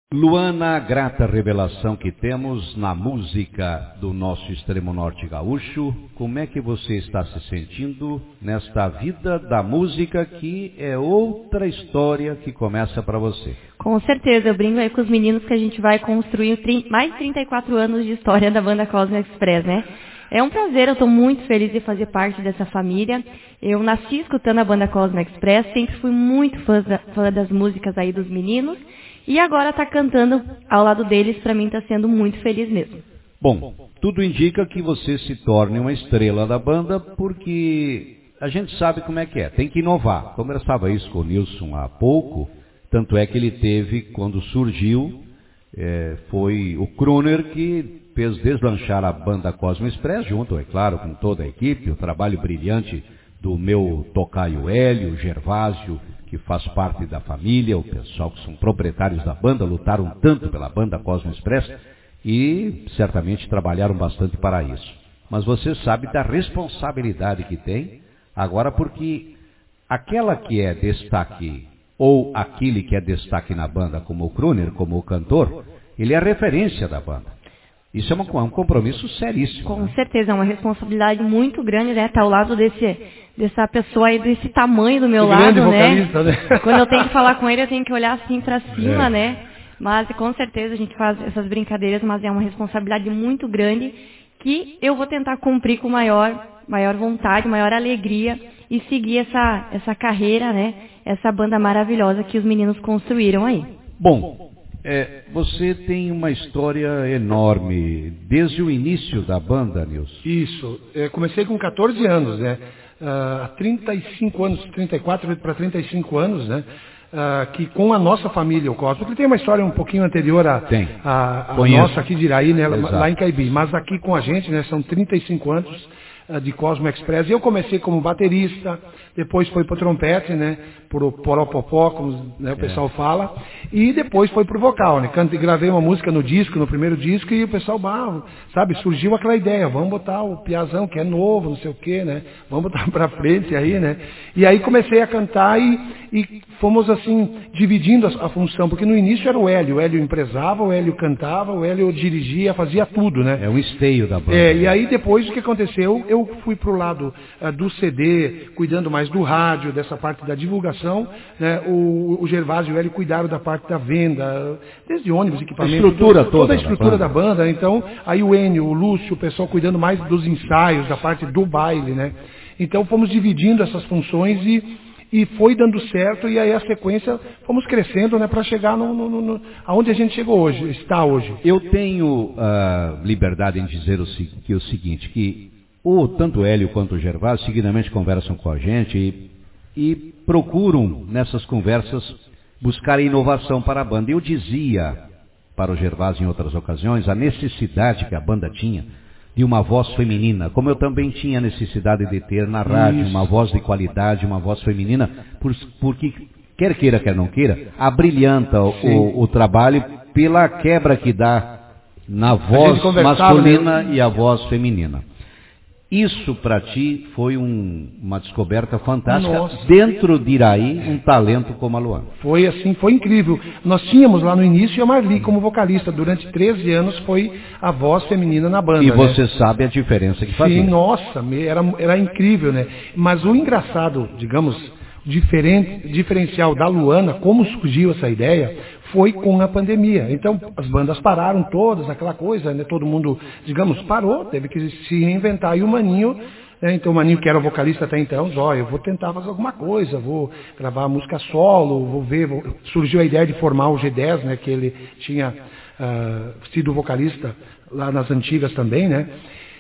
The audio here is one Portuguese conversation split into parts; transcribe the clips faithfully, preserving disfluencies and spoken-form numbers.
Luana, grata revelação que temos na música do nosso extremo norte gaúcho. Como é que você está se sentindo nesta vida da música, que é outra história que começa para você? Com certeza, eu brinco aí com os meninos que a gente vai construir mais de trinta e quatro anos de história da banda Cosmo Express, né? É um prazer, eu estou muito feliz de fazer parte dessa família. Eu nasci escutando a banda Cosmo Express, sempre fui muito fã, da, fã das músicas aí dos meninos. E agora estar tá cantando ao lado deles, para mim está sendo muito feliz mesmo. Bom, tudo indica que você se torne uma estrela da banda, porque a gente sabe como é que é, tem que inovar. Conversava isso com o Nilson há pouco, tanto é que ele teve, quando surgiu, é, foi o Kruner que fez deslanchar a banda Cosmo Express, junto, é claro, com toda a equipe, o trabalho brilhante do meu tocaio Hélio, Gervásio, que faz parte da família, o pessoal que são proprietários da banda, lutaram tanto pela banda Cosmo Express e certamente trabalharam bastante para isso. Mas você sabe da responsabilidade que tem agora, porque aquela que é destaque, ou aquele que é destaque na banda, como o Kruner, como o cantor, ele é a referência da banda. Isso é um, um compromisso seríssimo. Com né? certeza, é uma responsabilidade muito grande, né? Estar ao lado desse, dessa pessoa aí, desse tamanho do meu que lado, né? né? Quando eu tenho que falar com ele, eu tenho que olhar assim para cima, é. né? Mas com certeza a gente faz essas brincadeiras, mas é uma responsabilidade muito grande que eu vou tentar cumprir com maior, maior vontade, maior alegria e seguir essa, essa carreira, né? Essa banda maravilhosa que os meninos construíram aí. Bom, É, você tem uma história enorme, desde o início da banda, Nilson. Isso, eu comecei com catorze anos, né? Há uh, trinta e cinco anos, trinta e quatro para trinta e cinco anos, né? Uh, que com a nossa família, o Cosmo, porque tem uma história um pouquinho anterior à a, a, a nossa aqui de Iraí, né? Lá em Caibi, mas aqui com a gente, né? São trinta e cinco anos de Cosmo Express. Eu comecei como baterista, depois foi para o trompete, né, pro poropopó, como né, o pessoal é. fala, e depois foi para o vocal, né, Canto, gravei uma música no disco, no primeiro disco, e o pessoal, bah, sabe, surgiu aquela ideia, vamos botar o Piazão, que é novo, não sei o quê, né, vamos botar para frente aí, né, e aí comecei a cantar e, e fomos assim, dividindo a, a função, porque no início era o Hélio, o Hélio empresava, o Hélio cantava, o Hélio dirigia, fazia tudo, né. É o esteio da banda. É, e aí depois o que aconteceu, eu Eu fui para o lado uh, do C D, cuidando mais do rádio, dessa parte da divulgação, né? o, o Gervásio e o Hélio cuidaram da parte da venda, desde ônibus, equipamento, a estrutura toda, toda toda a estrutura da banda. da banda. Então, aí o Enio, o Lúcio, o pessoal cuidando mais dos ensaios, da parte do baile, né? Então fomos dividindo essas funções e E foi dando certo, e aí a sequência, fomos crescendo, né, para chegar no, no, no, aonde a gente chegou hoje, está hoje. Eu tenho uh, liberdade em dizer o, que, o seguinte, que o, tanto o Hélio quanto o Gervásio seguidamente conversam com a gente e, e procuram, nessas conversas, buscar inovação para a banda. Eu dizia para o Gervásio em outras ocasiões a necessidade que a banda tinha de uma voz feminina, como eu também tinha necessidade de ter na rádio, Isso. uma voz de qualidade, uma voz feminina, por, porque, quer queira, quer não queira, abrilhanta o, o, o trabalho pela quebra que dá na voz masculina né? e a voz feminina. Isso para ti foi um, uma descoberta fantástica. Nossa. Dentro de Iraí, um talento como a Luana. Foi assim, foi incrível. Nós tínhamos lá no início a Marli como vocalista. Durante treze anos foi a voz feminina na banda. E você né? sabe a diferença que fazia. Sim, nossa, era, era incrível, né? Mas o engraçado, digamos, diferente, diferencial da Luana, como surgiu essa ideia, foi com a pandemia. Então, as bandas pararam todas, aquela coisa, né? Todo mundo, digamos, parou, teve que se reinventar. E o Maninho, né? Então o Maninho, que era o vocalista até então, ó, eu vou tentar fazer alguma coisa, vou gravar música solo, vou ver, vou... surgiu a ideia de formar o G dez, né? Que ele tinha uh, sido vocalista lá nas antigas também, né?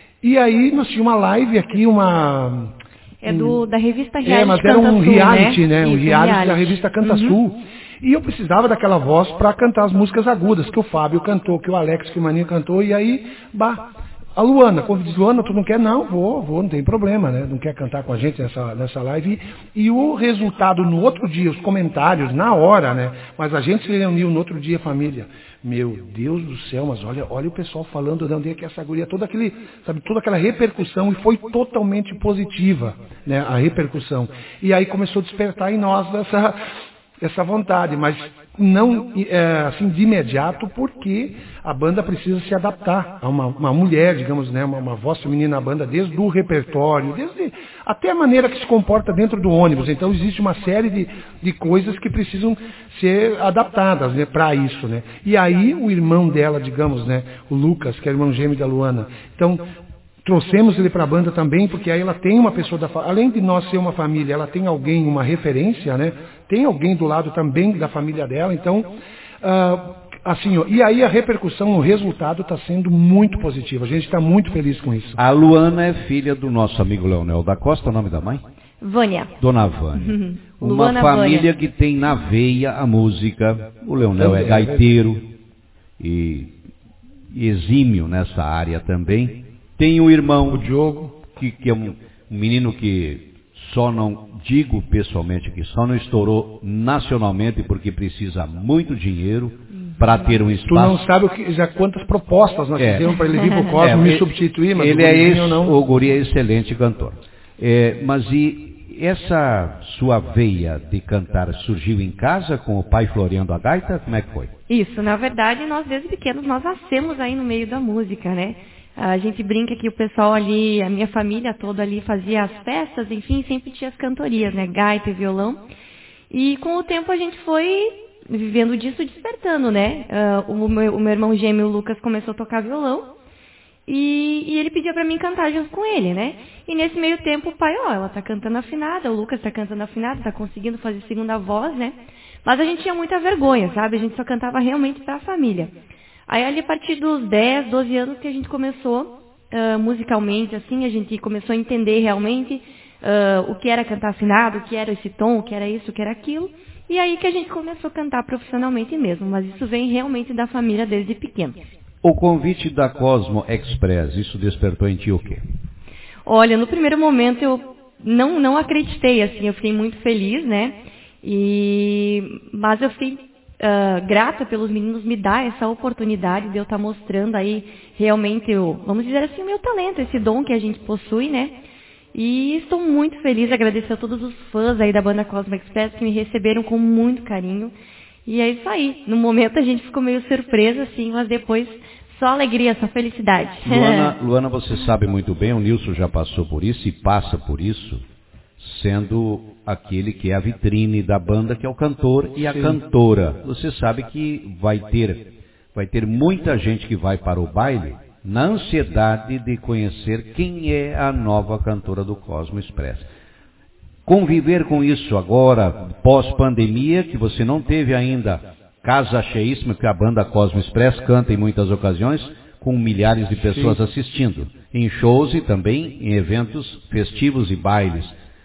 E aí nós tínhamos uma live aqui, uma... É do, da revista Reality. É, mas era um Sul, reality, né? né? Um Isso, reality, reality da revista Canta uhum. Sul. E eu precisava daquela voz para cantar as músicas agudas, que o Fábio cantou, que o Alex, que o Maninho cantou, e aí, bah, a Luana, quando diz, Luana, tu não quer? Não, vou, vou, não tem problema, né? Não quer cantar com a gente nessa, nessa live. E, e o resultado no outro dia, os comentários, na hora, né? Mas a gente se reuniu no outro dia, família. Meu Deus do céu, mas olha, olha o pessoal falando de onde é que é essa guria, toda, aquele, sabe, toda aquela repercussão, e foi totalmente positiva, né? A repercussão. E aí começou a despertar em nós essa... essa vontade, mas não é, assim de imediato, porque a banda precisa se adaptar a uma, uma mulher, digamos, né, uma, uma voz feminina na banda, desde o repertório, desde até a maneira que se comporta dentro do ônibus. Então existe uma série de, de coisas que precisam ser adaptadas, né, para isso, né. E aí o irmão dela, digamos, né, o Lucas, que é o irmão gêmeo da Luana, então trouxemos ele para a banda também, porque aí ela tem uma pessoa da família, além de nós ser uma família, ela tem alguém, uma referência, né? Tem alguém do lado também da família dela, então, uh, assim, ó, e aí a repercussão, o resultado está sendo muito positivo, a gente está muito feliz com isso. A Luana é filha do nosso amigo Leonel da Costa, o nome da mãe? Vânia. Dona Vânia. Uhum. Uma Luana família Vânia. que tem na veia a música, o Leonel é gaiteiro e, e exímio nessa área também. Tem o irmão, o Diogo, que, que é um, um menino que só não, digo pessoalmente, que só não estourou nacionalmente porque precisa muito dinheiro para ter um espaço. Tu não sabe o que, já quantas propostas nós é. fizemos para ele vir para o Cosmo, é, me ele, substituir, mas ele o é esse, não... o guri é excelente cantor. É, mas e essa sua veia de cantar surgiu em casa com o pai floreando a gaita? Como é que foi? Isso, na verdade, nós desde pequenos nós nascemos aí no meio da música, né? A gente brinca que o pessoal ali, a minha família toda ali fazia as festas, enfim, sempre tinha as cantorias, né? Gaita e violão. E com o tempo a gente foi vivendo disso, despertando, né? Uh, o, meu, o meu irmão gêmeo, o Lucas, começou a tocar violão. E, e ele pedia pra mim cantar junto com ele, né? E nesse meio tempo o pai, ó, ela tá cantando afinada, o Lucas tá cantando afinada, tá conseguindo fazer segunda voz, né? Mas a gente tinha muita vergonha, sabe? A gente só cantava realmente pra família. Aí ali a partir dos dez, doze anos que a gente começou, uh, musicalmente, assim, a gente começou a entender realmente uh, o que era cantar afinado, o que era esse tom, o que era isso, o que era aquilo. E aí que a gente começou a cantar profissionalmente mesmo, mas isso vem realmente da família desde pequeno. O convite da Cosmo Express, isso despertou em ti o quê? Olha, no primeiro momento eu não, não acreditei, assim, eu fiquei muito feliz, né? E, mas eu fiquei uh, grata pelos meninos me dar essa oportunidade de eu estar mostrando aí realmente, o, vamos dizer assim, o meu talento, esse dom que a gente possui, né? E estou muito feliz, agradecer a todos os fãs aí da banda Cosmo Express que me receberam com muito carinho. E é isso aí. No momento a gente ficou meio surpresa, assim, mas depois só alegria, só felicidade. Luana, Luana, você sabe muito bem, o Nilson já passou por isso e passa por isso, sendo aquele que é a vitrine da banda, que é o cantor e a Sim. cantora. Você sabe que vai ter, vai ter muita gente que vai para o baile na ansiedade de conhecer quem é a nova cantora do Cosmo Express. Conviver com isso agora, pós-pandemia, que você não teve ainda casa cheíssima, que a banda Cosmo Express canta em muitas ocasiões, com milhares de pessoas Sim. assistindo, em shows e também em eventos festivos e bailes.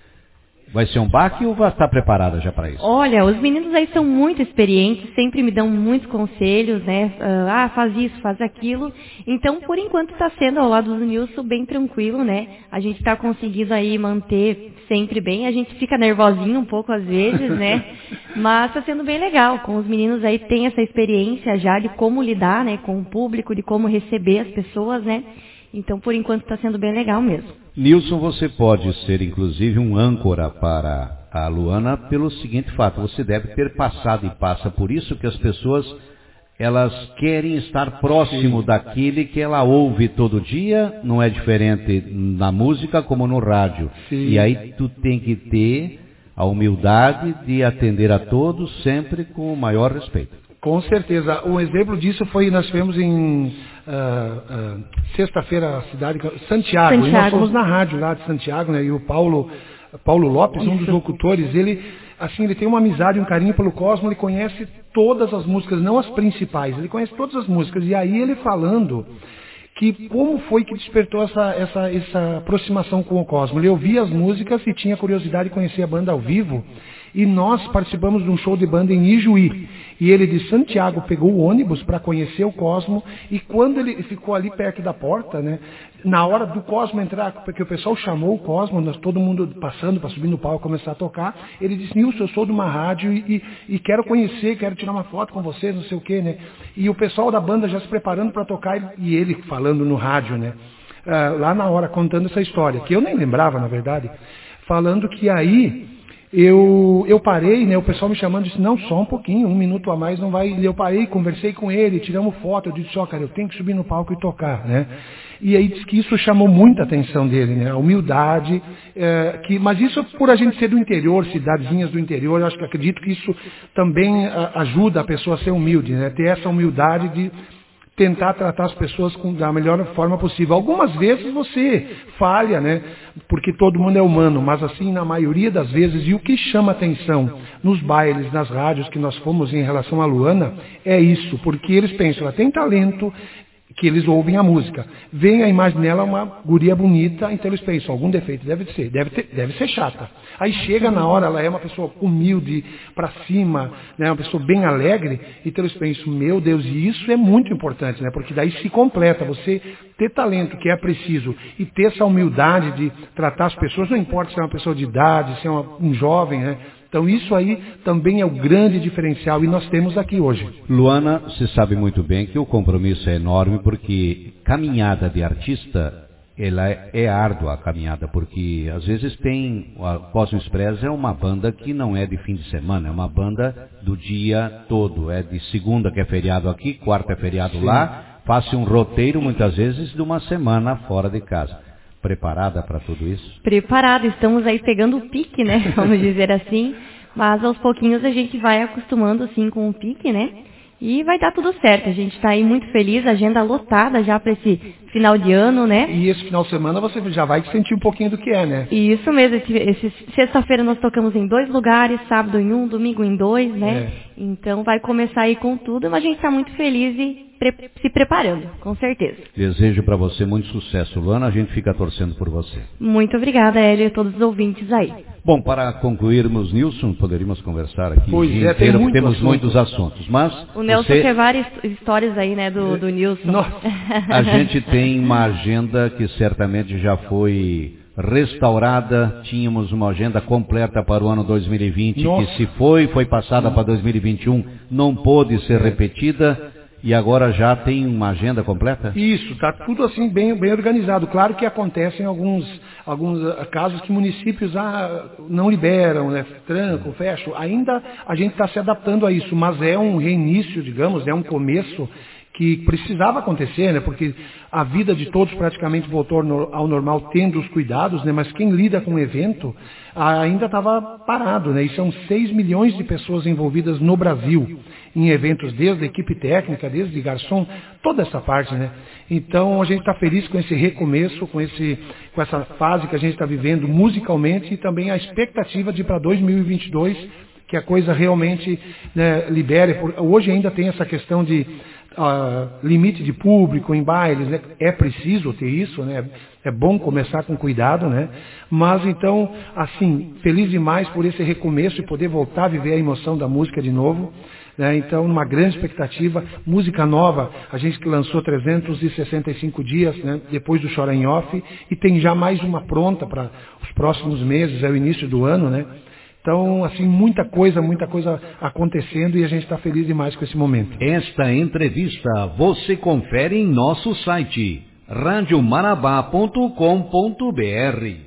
Vai ser um baque ou vai estar preparada já para isso? Olha, os meninos aí são muito experientes, sempre me dão muitos conselhos, né? Ah, faz isso, faz aquilo. Então, por enquanto está sendo ao lado do Nilson bem tranquilo, né? A gente está conseguindo aí manter sempre bem. A gente fica nervosinho um pouco às vezes, né? Mas está sendo bem legal. Com os meninos aí tem essa experiência já de como lidar, né? Com o público, de como receber as pessoas, né? Então, por enquanto está sendo bem legal mesmo. Nilson, você pode ser, inclusive, um âncora para a Luana pelo seguinte fato. Você deve ter passado e passa por isso que as pessoas, elas querem estar próximo Sim. daquele que ela ouve todo dia. Não é diferente na música como no rádio. Sim. E aí tu tem que ter a humildade de atender a todos sempre com o maior respeito. Com certeza. Um exemplo disso foi, nós tivemos em uh, uh, sexta-feira, a cidade Santiago, Santiago. E nós fomos na rádio lá de Santiago, né? E o Paulo, Paulo Lopes, Isso. um dos locutores, ele, assim, ele tem uma amizade, um carinho pelo Cosmo, ele conhece todas as músicas, não as principais, ele conhece todas as músicas. E aí ele falando que como foi que despertou essa, essa, essa aproximação com o Cosmo. Ele ouvia as músicas e tinha curiosidade de conhecer a banda ao vivo. E nós participamos de um show de banda em Ijuí. E ele de Santiago pegou o ônibus para conhecer o Cosmo. E quando ele ficou ali perto da porta, né, na hora do Cosmo entrar, porque o pessoal chamou o Cosmo, nós, todo mundo passando para subir no palco e começar a tocar, ele disse: Nilson, eu sou de uma rádio e, e, e quero conhecer, quero tirar uma foto com vocês, não sei o quê, né? E o pessoal da banda já se preparando para tocar e ele falando no rádio, né? Uh, lá na hora, contando essa história, que eu nem lembrava, na verdade, falando que aí eu, eu parei, né, o pessoal me chamando disse, não, só um pouquinho, um minuto a mais não vai. Eu parei, conversei com ele, tiramos foto, eu disse, ó, cara, eu tenho que subir no palco e tocar, né? E aí diz que isso chamou muita atenção dele, né? A humildade, é, que, mas isso por a gente ser do interior, cidadezinhas do interior, eu acho que acredito que isso também a, ajuda a pessoa a ser humilde, né? Ter essa humildade de tentar tratar as pessoas com, da melhor forma possível. Algumas vezes você falha, né? Porque todo mundo é humano, mas assim, na maioria das vezes, e o que chama atenção nos bailes, nas rádios que nós fomos em relação à Luana, é isso, porque eles pensam, ela tem talento, que eles ouvem a música. Vem a imagem dela, uma guria bonita, então eles pensam, algum defeito deve ser, deve, ter, deve ser chata. Aí chega na hora, ela é uma pessoa humilde, para cima, né, uma pessoa bem alegre, então eles pensam, meu Deus, e isso é muito importante, né, porque daí se completa, você ter talento, que é preciso, e ter essa humildade de tratar as pessoas, não importa se é uma pessoa de idade, se é uma, um jovem, né. Então isso aí também é o grande diferencial e nós temos aqui hoje. Luana, você sabe muito bem que o compromisso é enorme porque caminhada de artista, ela é, é árdua a caminhada, porque às vezes tem, a Cosmo Express é uma banda que não é de fim de semana, é uma banda do dia todo, é de segunda que é feriado aqui, quarta é feriado Sim. lá, faça um roteiro muitas vezes de uma semana fora de casa. Preparada para tudo isso? Preparada, estamos aí pegando o pique, né, vamos dizer assim, mas aos pouquinhos a gente vai acostumando assim com o pique, né, e vai dar tudo certo, a gente está aí muito feliz, agenda lotada já para esse final de ano, né. E esse final de semana você já vai sentir um pouquinho do que é, né. Isso mesmo, esse, esse, sexta-feira nós tocamos em dois lugares, sábado em um, domingo em dois, né, é. Então vai começar aí com tudo, mas a gente está muito feliz e Pre- se preparando, com certeza. Desejo para você muito sucesso, Luana. A gente fica torcendo por você. Muito obrigada, Hélio, e a todos os ouvintes aí. Bom, para concluirmos, Nilson, poderíamos conversar aqui. Pois é, tem muito temos assunto. muitos assuntos, mas o Nelson você... quer várias histórias aí, né, do, do Nilson. Nossa. A gente tem uma agenda que certamente já foi restaurada. Tínhamos uma agenda completa para o ano dois mil e vinte, Nossa. que se foi, foi passada para dois mil e vinte e um, não pôde ser repetida. E agora já tem uma agenda completa? Isso, está tudo assim bem, bem organizado. Claro que acontecem alguns, alguns casos que municípios ah, não liberam, né, trancam, fecham. Ainda a gente está se adaptando a isso, mas é um reinício, digamos, é um começo que precisava acontecer, né, porque a vida de todos praticamente voltou ao normal tendo os cuidados, né, mas quem lida com o evento ainda estava parado, né, e são seis milhões de pessoas envolvidas no Brasil em eventos, desde a equipe técnica, desde garçom, toda essa parte, né. Então a gente está feliz com esse recomeço, com, esse, com essa fase que a gente está vivendo musicalmente e também a expectativa de para dois mil e vinte e dois que a coisa realmente, né, libere. Hoje ainda tem essa questão de Uh, limite de público em bailes, né? É preciso ter isso, né? É bom começar com cuidado, né? Mas então, assim, feliz demais por esse recomeço e poder voltar a viver a emoção da música de novo, né? Então, uma grande expectativa, música nova, a gente que lançou trezentos e sessenta e cinco dias, né? Depois do Chora em Off, e tem já mais uma pronta para os próximos meses, é o início do ano, né? Então, assim, muita coisa, muita coisa acontecendo e a gente está feliz demais com esse momento. Esta entrevista você confere em nosso site rádio marabá ponto com ponto br.